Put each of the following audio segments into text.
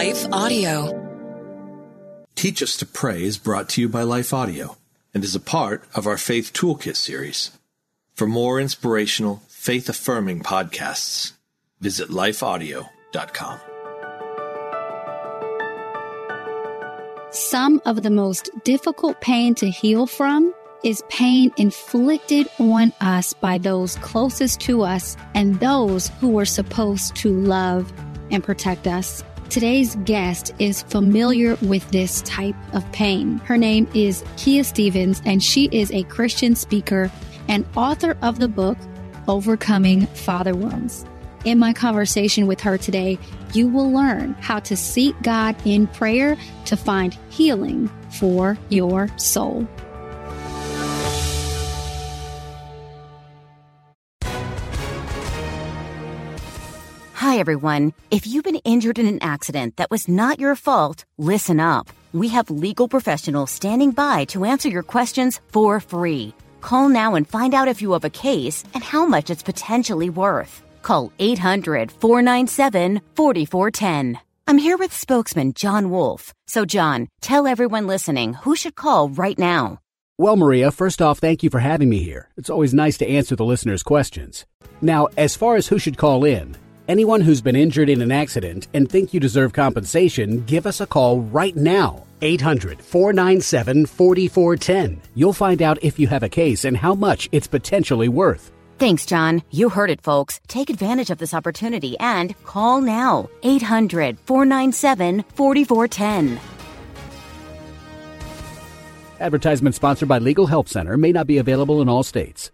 Life Audio. Teach Us to Pray is brought to you by Life Audio and is a part of our Faith Toolkit series. For more inspirational, faith-affirming podcasts, visit lifeaudio.com. Some of the most difficult pain to heal from is pain inflicted on us by those closest to us and those who were supposed to love and protect us. Today's guest is familiar with this type of pain. Her name is Kia Stevens, and she is a Christian speaker and author of the book, Overcoming Father Wounds. In my conversation with her today, you will learn how to seek God in prayer to find healing for your soul. Hi, everyone. If you've been injured in an accident that was not your fault, listen up. We have legal professionals standing by to answer your questions for free. Call now and find out if you have a case and how much it's potentially worth. Call 800-497-4410. I'm here with spokesman John Wolf. So, John, tell everyone listening who should call right now. Well, Maria, first off, thank you for having me here. It's always nice to answer the listeners' questions. Now, as far as who should call in, anyone who's been injured in an accident and think you deserve compensation, give us a call right now. 800-497-4410. You'll find out if you have a case and how much it's potentially worth. Thanks, John. You heard it, folks. Take advantage of this opportunity and call now. 800-497-4410. Advertisement sponsored by Legal Help Center. May not be available in all states.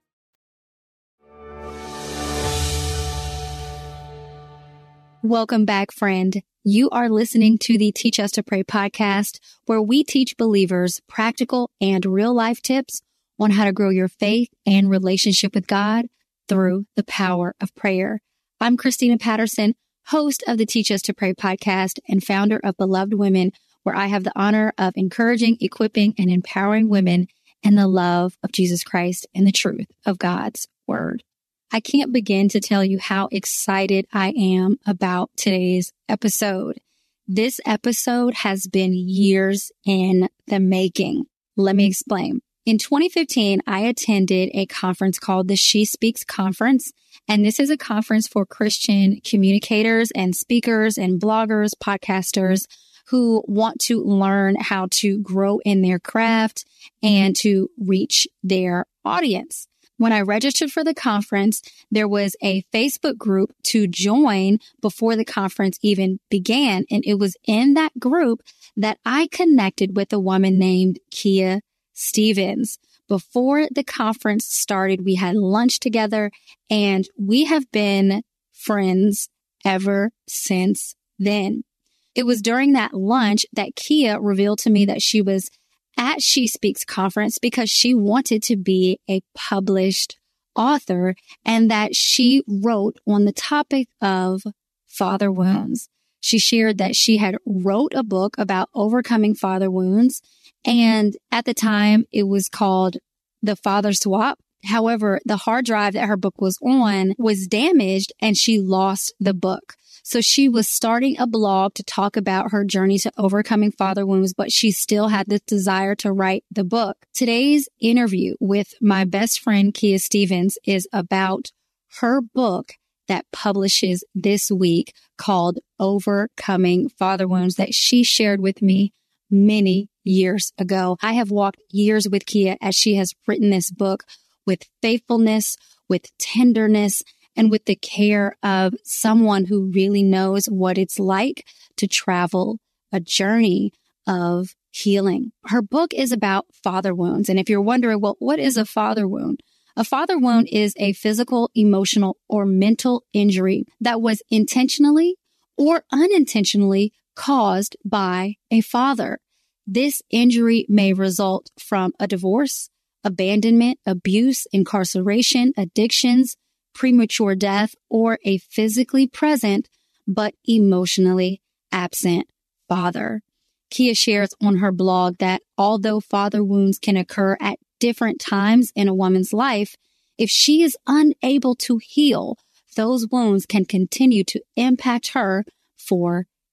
Welcome back, friend. You are listening to the Teach Us to Pray podcast, where we teach believers practical and real-life tips on how to grow your faith and relationship with God through the power of prayer. I'm Christina Patterson, host of the Teach Us to Pray podcast and founder of Beloved Women, where I have the honor of encouraging, equipping, and empowering women in the love of Jesus Christ and the truth of God's Word. I can't begin to tell you how excited I am about today's episode. This episode has been years in the making. Let me explain. In 2015, I attended a conference called the She Speaks Conference, and this is a conference for Christian communicators and speakers and bloggers, podcasters who want to learn how to grow in their craft and to reach their audience. When I registered for the conference, there was a Facebook group to join before the conference even began. And it was in that group that I connected with a woman named Kia Stevens. Before the conference started, we had lunch together and we have been friends ever since then. It was during that lunch that Kia revealed to me that she was at She Speaks conference because she wanted to be a published author and that she wrote on the topic of father wounds. She shared that she had wrote a book about overcoming father wounds, and at the time it was called The Father Swap. However, the hard drive that her book was on was damaged and she lost the book. So she was starting a blog to talk about her journey to overcoming father wounds, but she still had this desire to write the book. Today's interview with my best friend, Kia Stevens, is about her book that publishes this week called Overcoming Father Wounds that she shared with me many years ago. I have walked years with Kia as she has written this book with faithfulness, with tenderness, and with the care of someone who really knows what it's like to travel a journey of healing. Her book is about father wounds. And if you're wondering, well, what is a father wound? A father wound is a physical, emotional, or mental injury that was intentionally or unintentionally caused by a father. This injury may result from a divorce, abandonment, abuse, incarceration, addictions, premature death, or a physically present but emotionally absent father. Kia shares on her blog that although father wounds can occur at different times in a woman's life, if she is unable to heal, those wounds can continue to impact her for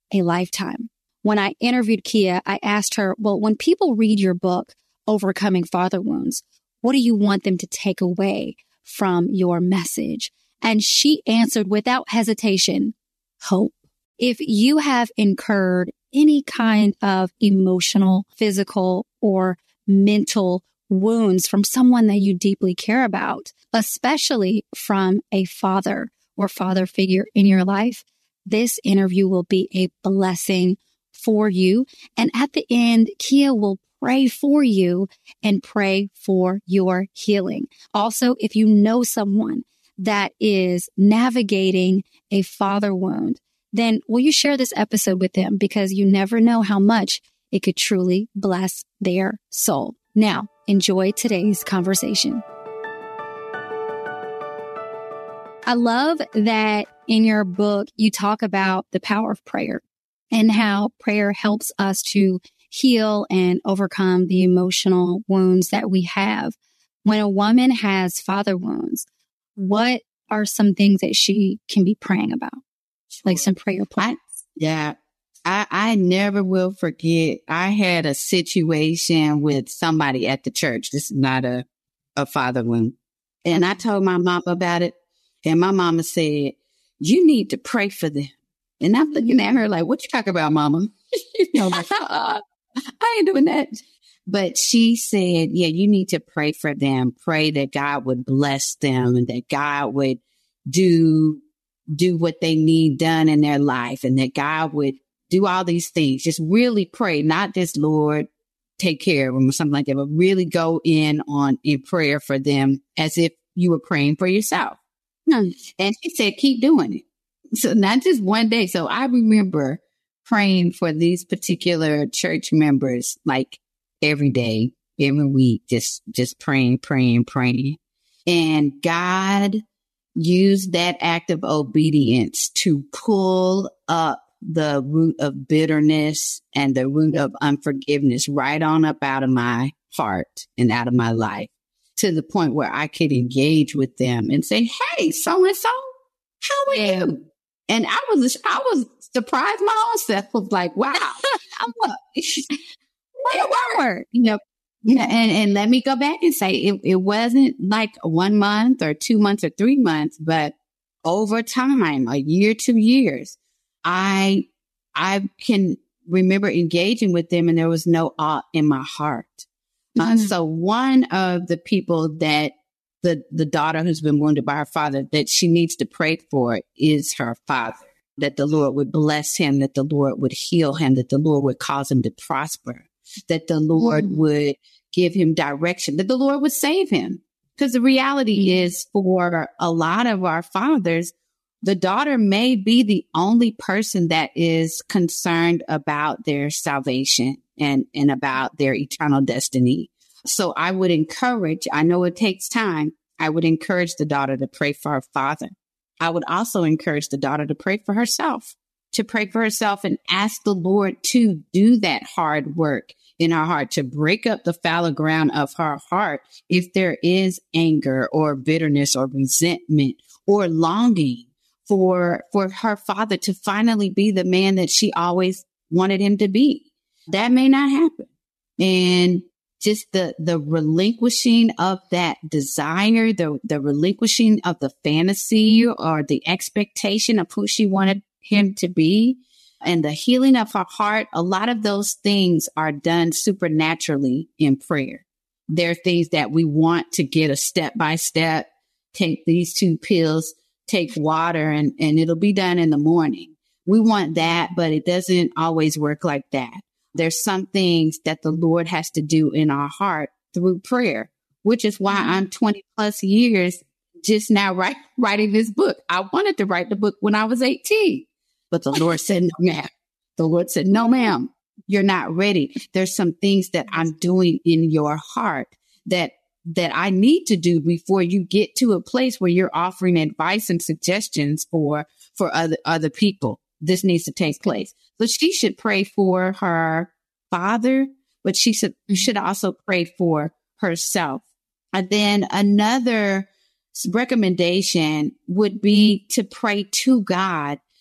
a lifetime. When I interviewed Kia, I asked her, well, when people read your book, Overcoming Father Wounds, what do you want them to take away from your message? And she answered without hesitation, hope. If you have incurred any kind of emotional, physical, or mental wounds from someone that you deeply care about, especially from a father or father figure in your life, this interview will be a blessing for you. And at the end, Kia will pray for you and pray for your healing. Also, if you know someone that is navigating a father wound, then will you share this episode with them? Because you never know how much it could truly bless their soul. Now, enjoy today's conversation. I love that in your book, you talk about the power of prayer and how prayer helps us to heal and overcome the emotional wounds that we have. When a woman has father wounds, what are some things that she can be praying about? Like some prayer points. I never will forget. I had a situation with somebody at the church. This is not a father wound. And I told my mom about it. And my mama said, you need to pray for them. And I'm looking at her like, what you talking about, mama? Like, I ain't doing that. But she said, yeah, you need to pray for them. Pray that God would bless them and that God would do what they need done in their life and that God would do all these things. Just really pray, not just, Lord, take care of them or something like that, but really go in prayer for them as if you were praying for yourself. And she said, keep doing it. So not just one day. So I remember praying for these particular church members, like every day, every week, just praying. And God used that act of obedience to pull up the root of bitterness and the root of unforgiveness right on up out of my heart and out of my life to the point where I could engage with them and say, hey, so-and-so, how are you? And I was surprised my own self. Was like, wow, and let me go back and say it wasn't like 1 month or 2 months or 3 months, but over time, a year, 2 years, I can remember engaging with them and there was no awe in my heart. So one of the people that the daughter who's been wounded by her father that she needs to pray for is her father, that the Lord would bless him, that the Lord would heal him, that the Lord would cause him to prosper, that the Lord would give him direction, that the Lord would save him. Because the reality is for a lot of our fathers, the daughter may be the only person that is concerned about their salvation and about their eternal destiny. So I would encourage, I know it takes time, I would encourage the daughter to pray for her father. I would also encourage the daughter to pray for herself and ask the Lord to do that hard work in her heart, to break up the fallow ground of her heart if there is anger or bitterness or resentment or longing for her father to finally be the man that she always wanted him to be. That may not happen. And just the relinquishing of that desire, the relinquishing of the fantasy or the expectation of who she wanted him to be, and the healing of her heart, a lot of those things are done supernaturally in prayer. There are things that we want to get a step-by-step, take these 2 pills, take water, and it'll be done in the morning. We want that, but it doesn't always work like that. There's some things that the Lord has to do in our heart through prayer, which is why I'm 20 plus years just now writing this book. I wanted to write the book when I was 18, but the Lord said, no, ma'am. The Lord said, no, ma'am, you're not ready. There's some things that I'm doing in your heart that I need to do before you get to a place where you're offering advice and suggestions for other people. This needs to take place. So she should pray for her father, but she should also pray for herself. And then another recommendation would be to pray to God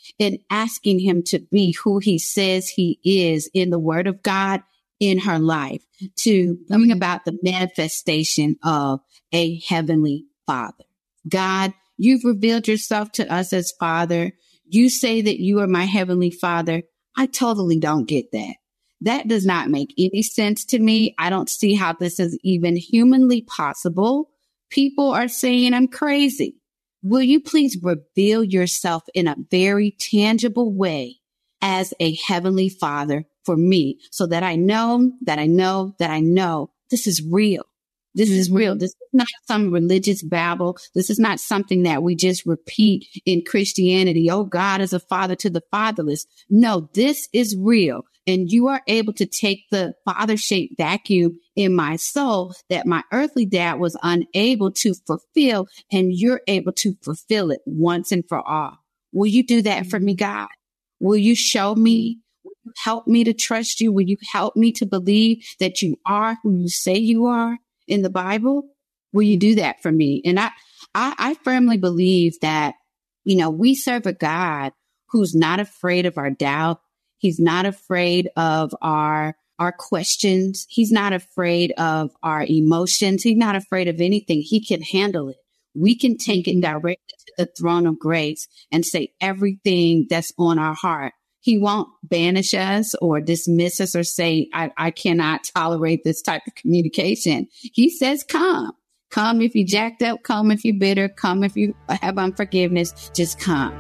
and asking him to be who he says he is in the word of God in her life, to bring about the manifestation of a heavenly Father. God, you've revealed yourself to us as Father. You say that you are my heavenly Father. I totally don't get that. That does not make any sense to me. I don't see how this is even humanly possible. People are saying I'm crazy. Will you please reveal yourself in a very tangible way as a heavenly Father for me, so that I know this is real. This is real. This is not some religious babble. This is not something that we just repeat in Christianity. Oh, God is a father to the fatherless. No, this is real. And you are able to take the father-shaped vacuum in my soul that my earthly dad was unable to fulfill, and you're able to fulfill it once and for all. Will you do that for me, God? Will you show me? Will you help me to trust you? Will you help me to believe that you are who you say you are in the Bible? Will you do that for me? And I firmly believe that, we serve a God who's not afraid of our doubt. He's not afraid of our questions. He's not afraid of our emotions. He's not afraid of anything. He can handle it. We can take it directly to the throne of grace and say everything that's on our heart. He won't banish us or dismiss us or say, I cannot tolerate this type of communication. He says, come. Come if you jacked up. Come if you're bitter. Come if you have unforgiveness. Just come.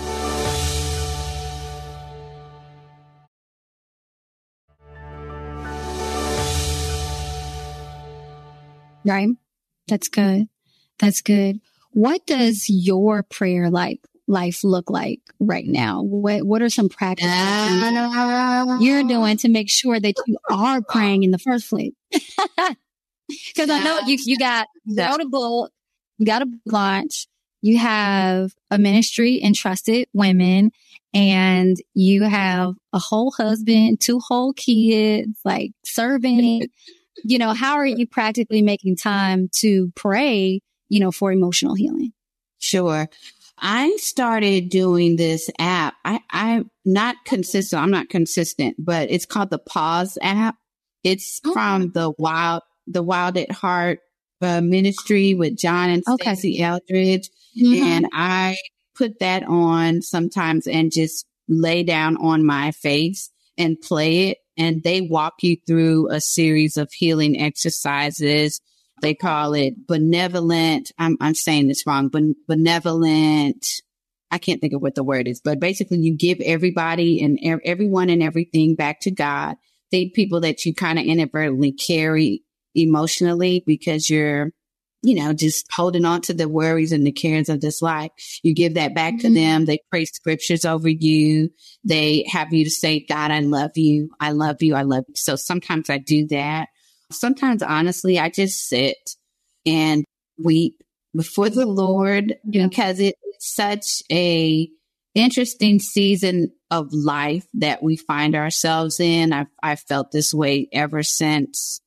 Right. That's good. That's good. What does your prayer life look like right now? What are some practices you're doing to make sure that you are praying in the first place? Because I know you wrote a book, you got a launch, you have a ministry, Entrusted Women, and you have a whole husband, 2 whole kids, like serving. How are you practically making time to pray, for emotional healing? Sure. I started doing this app. I'm not consistent. I'm not consistent, but it's called the Pause app. It's from the Wild at Heart ministry with John and Stacey Eldridge. Mm-hmm. And I put that on sometimes and just lay down on my face and play it. And they walk you through a series of healing exercises. They call it benevolent. I'm saying this wrong. Benevolent. I can't think of what the word is, but basically you give everybody and everyone and everything back to God. They people that you kind of inadvertently carry emotionally because you're, just holding on to the worries and the cares of this life. You give that back to them. They pray scriptures over you. They have you to say, God, I love you. I love you. I love you. So sometimes I do that. Sometimes, honestly, I just sit and weep before the Lord because it's such a interesting season of life that we find ourselves in. I've felt this way ever since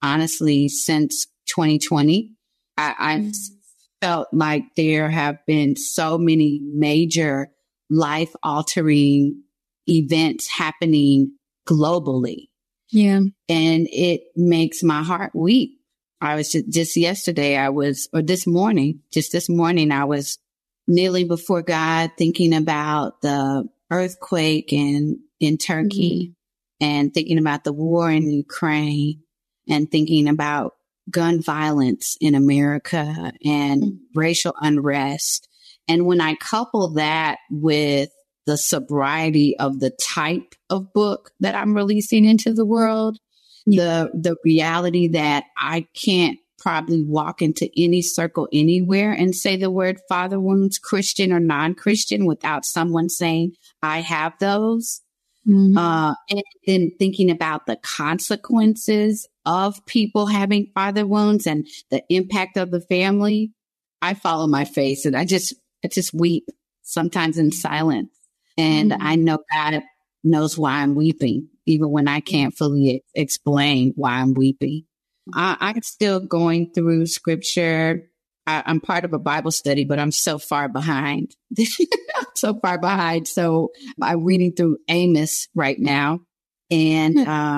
2020. I've felt like there have been so many major life-altering events happening globally. Yeah. And it makes my heart weep. I was just yesterday, this morning, I was kneeling before God thinking about the earthquake in Turkey and thinking about the war in Ukraine and thinking about gun violence in America and racial unrest. And when I couple that with the sobriety of the type of book that I'm releasing into the world, the reality that I can't probably walk into any circle anywhere and say the word father wounds, Christian or non-Christian, without someone saying, I have those. And then thinking about the consequences of people having father wounds and the impact of the family, I fall on my face and I just weep, sometimes in silence. And I know God knows why I'm weeping, even when I can't fully explain why I'm weeping. I'm still going through scripture I'm part of a Bible study, but I'm so far behind. I'm so far behind. So I'm reading through Amos right now. And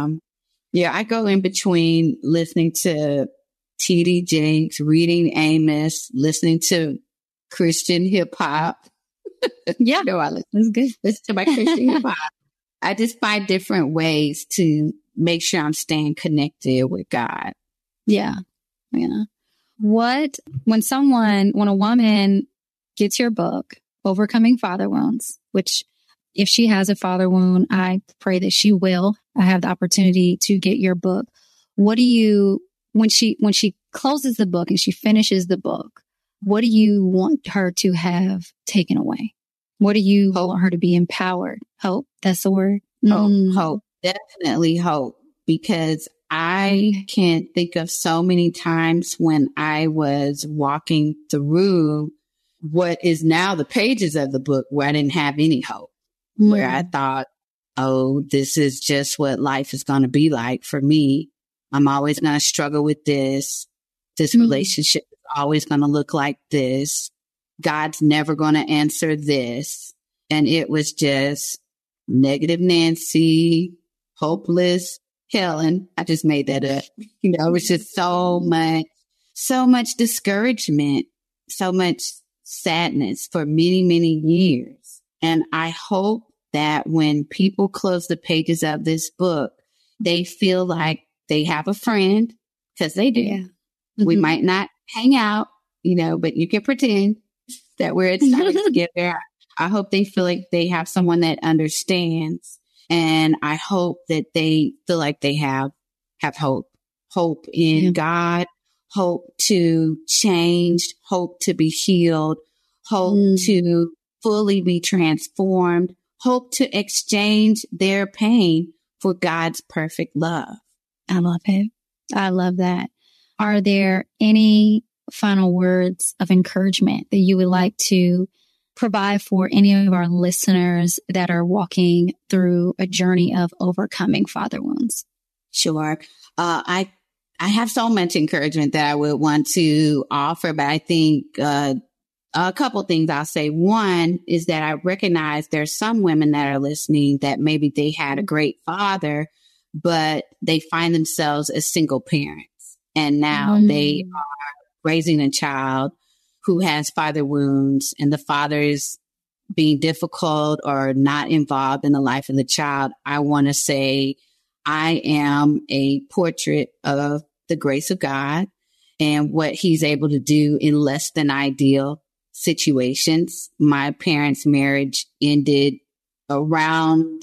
I go in between listening to T.D. Jakes, reading Amos, listening to Christian hip hop. Yeah. Listen to my Christian hip hop. I just find different ways to make sure I'm staying connected with God. Yeah. Yeah. When a woman gets your book, Overcoming Father Wounds, which if she has a father wound, I pray that she will. I have the opportunity to get your book. What do you, when she closes the book and she finishes the book, what do you want her to have taken away? What do you want her to be empowered? Hope. That's the word. Hope. Definitely hope. Because I can't think of so many times when I was walking through what is now the pages of the book where I didn't have any hope, where I thought, oh, this is just what life is going to be like for me. I'm always going to struggle with this. This relationship is always going to look like this. God's never going to answer this. And it was just negative Nancy, hopeless Helen. I just made that up. It was just so much discouragement, so much sadness for many, many years. And I hope that when people close the pages of this book, they feel like they have a friend, because they do. Yeah. Mm-hmm. We might not hang out, but you can pretend that we're together. I hope they feel like they have someone that understands. And I hope that they feel like they have hope in God, hope to change, hope to be healed, hope to fully be transformed, hope to exchange their pain for God's perfect love. I love it. I love that. Are there any final words of encouragement that you would like to provide for any of our listeners that are walking through a journey of overcoming father wounds? Sure. I have so much encouragement that I would want to offer, but I think a couple things I'll say. One is that I recognize there's some women that are listening that maybe they had a great father, but they find themselves as single parents. And now they are raising a child who has father wounds, and the father is being difficult or not involved in the life of the child. I want to say I am a portrait of the grace of God and what he's able to do in less than ideal situations. My parents' marriage ended around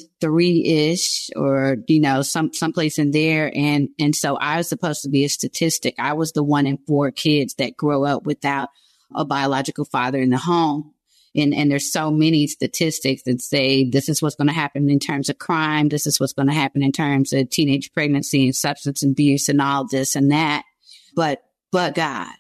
3-ish or, someplace in there. And so I was supposed to be a statistic. I was the 1 in 4 kids that grow up without a biological father in the home. And there's so many statistics that say this is what's going to happen in terms of crime. This is what's going to happen in terms of teenage pregnancy and substance abuse and all this and that. But God.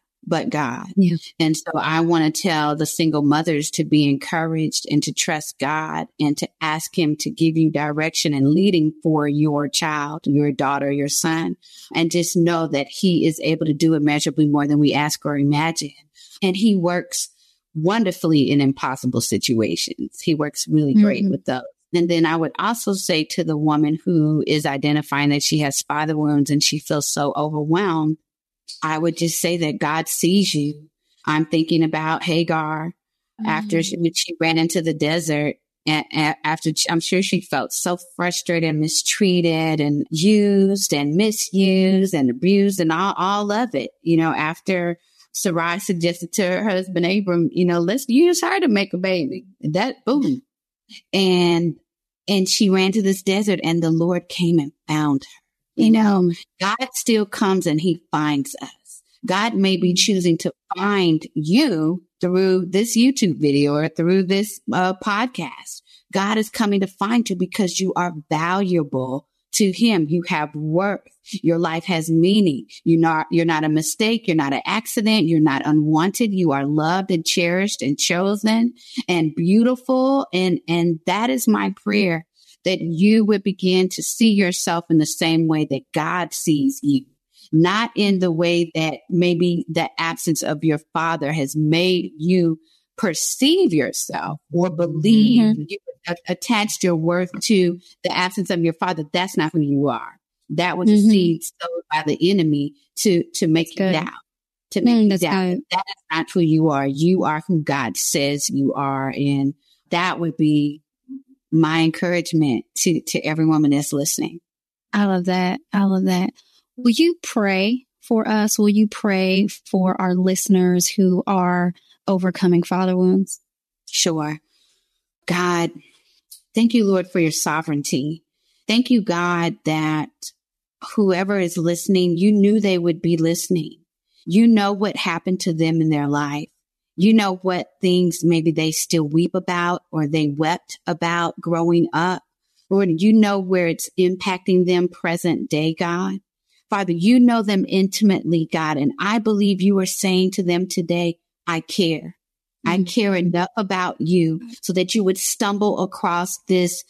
Yeah. And so I want to tell the single mothers to be encouraged and to trust God and to ask him to give you direction and leading for your child, your daughter, your son, and just know that he is able to do immeasurably more than we ask or imagine. And he works wonderfully in impossible situations. He works really great with those. And then I would also say to the woman who is identifying that she has father wounds and she feels so overwhelmed, I would just say that God sees you. I'm thinking about Hagar after she ran into the desert. And after, I'm sure she felt so frustrated and mistreated and used and misused and abused and all of it, after Sarai suggested to her husband, Abram, let's use her to make a baby. That boom. And she ran to this desert and the Lord came and found her. God still comes and he finds us. God may be choosing to find you through this YouTube video or through this podcast. God is coming to find you because you are valuable to him. You have worth. Your life has meaning. You're not a mistake. You're not an accident. You're not unwanted. You are loved and cherished and chosen and beautiful. And that is my prayer, that you would begin to see yourself in the same way that God sees you. not in the way that maybe the absence of your father has made you perceive yourself or believe. You attached your worth to the absence of your father. That's not who you are. That was a seed sowed by the enemy to make you doubt. To make you doubt. That is not who you are. You are who God says you are. And that would be my encouragement to every woman that's listening. I love that. I love that. Will you pray for us? Will you pray for our listeners who are overcoming father wounds? Sure. God, thank you, Lord, for your sovereignty. Thank you, God, that whoever is listening, you knew they would be listening. You know what happened to them in their life. You know what things maybe they still weep about or they wept about growing up. Lord, you know where it's impacting them present day, God. Father, you know them intimately, God, and I believe you are saying to them today, I care. I care enough about you so that you would stumble across this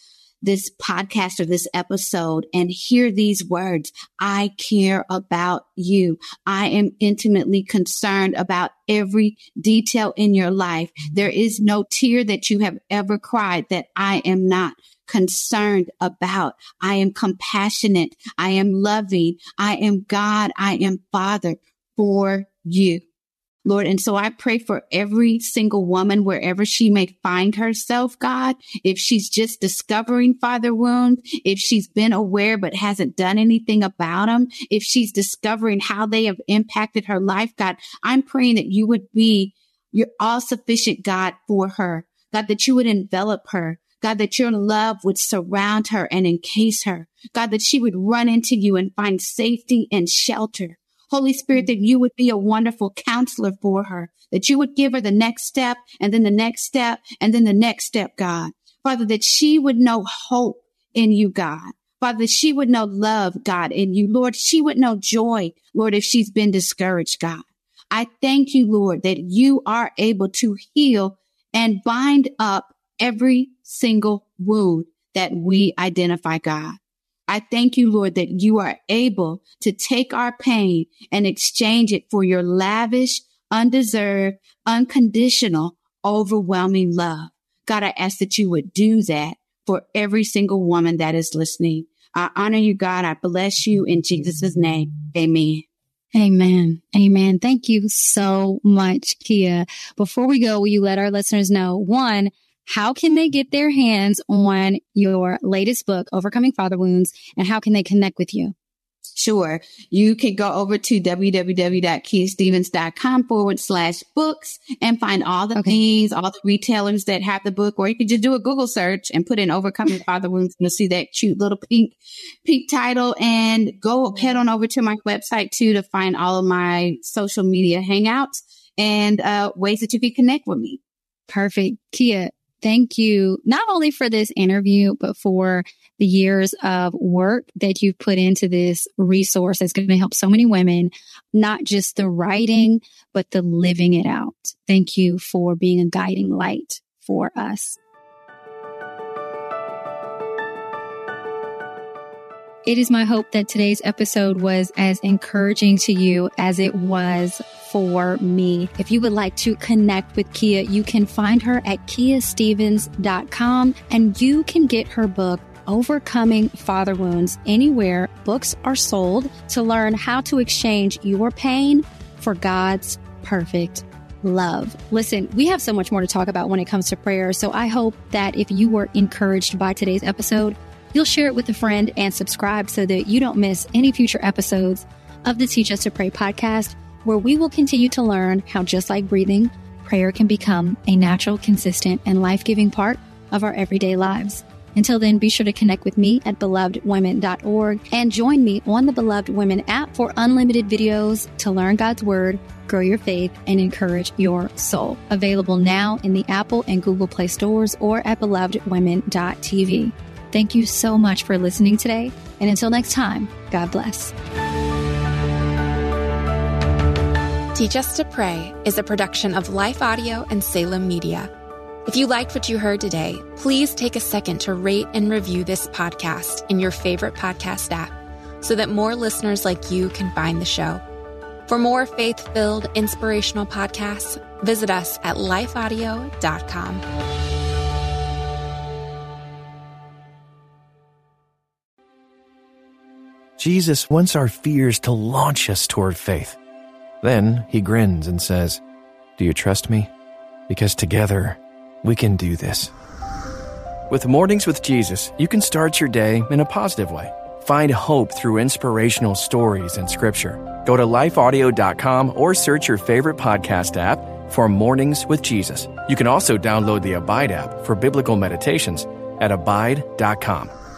podcast or this episode and hear these words. I care about you. I am intimately concerned about every detail in your life. There is no tear that you have ever cried that I am not concerned about. I am compassionate. I am loving. I am God. I am Father for you. Lord, and so I pray for every single woman, wherever she may find herself, God, if she's just discovering father wounds, if she's been aware but hasn't done anything about them, if she's discovering how they have impacted her life, God, I'm praying that you would be your all-sufficient God for her, God, that you would envelop her, God, that your love would surround her and encase her, God, that she would run into you and find safety and shelter. Holy Spirit, that you would be a wonderful counselor for her, that you would give her the next step and then the next step and then the next step, God. Father, that she would know hope in you, God. Father, that she would know love, God, in you. Lord, she would know joy, Lord, if she's been discouraged, God. I thank you, Lord, that you are able to heal and bind up every single wound that we identify, God. I thank you, Lord, that you are able to take our pain and exchange it for your lavish, undeserved, unconditional, overwhelming love. God, I ask that you would do that for every single woman that is listening. I honor you, God. I bless you in Jesus' name. Amen. Amen. Amen. Thank you so much, Kia. Before we go, will you let our listeners know, one, how can they get their hands on your latest book, Overcoming Father Wounds, and how can they connect with you? Sure. You can go over to www.kiastevens.com/books and find all the things, all the retailers that have the book, or you can just do a Google search and put in Overcoming Father Wounds and you'll see that cute little pink title, and head on over to my website too to find all of my social media hangouts and ways that you can connect with me. Perfect. Kia, thank you not only for this interview, but for the years of work that you've put into this resource that's going to help so many women, not just the writing, but the living it out. Thank you for being a guiding light for us. It is my hope that today's episode was as encouraging to you as it was for me. If you would like to connect with Kia, you can find her at kiastevens.com and you can get her book, Overcoming Father Wounds, anywhere books are sold, to learn how to exchange your pain for God's perfect love. Listen, we have so much more to talk about when it comes to prayer. So I hope that if you were encouraged by today's episode, you'll share it with a friend and subscribe so that you don't miss any future episodes of the Teach Us to Pray podcast, where we will continue to learn how, just like breathing, prayer can become a natural, consistent, and life-giving part of our everyday lives. Until then, be sure to connect with me at belovedwomen.org and join me on the Beloved Women app for unlimited videos to learn God's Word, grow your faith, and encourage your soul. Available now in the Apple and Google Play stores or at belovedwomen.tv. Thank you so much for listening today. And until next time, God bless. Teach Us to Pray is a production of Life Audio and Salem Media. If you liked what you heard today, please take a second to rate and review this podcast in your favorite podcast app, so that more listeners like you can find the show. For more faith-filled, inspirational podcasts, visit us at lifeaudio.com. Jesus wants our fears to launch us toward faith. Then he grins and says, "Do you trust me? Because together we can do this." With Mornings with Jesus, you can start your day in a positive way. Find hope through inspirational stories and scripture. Go to lifeaudio.com or search your favorite podcast app for Mornings with Jesus. You can also download the Abide app for biblical meditations at abide.com.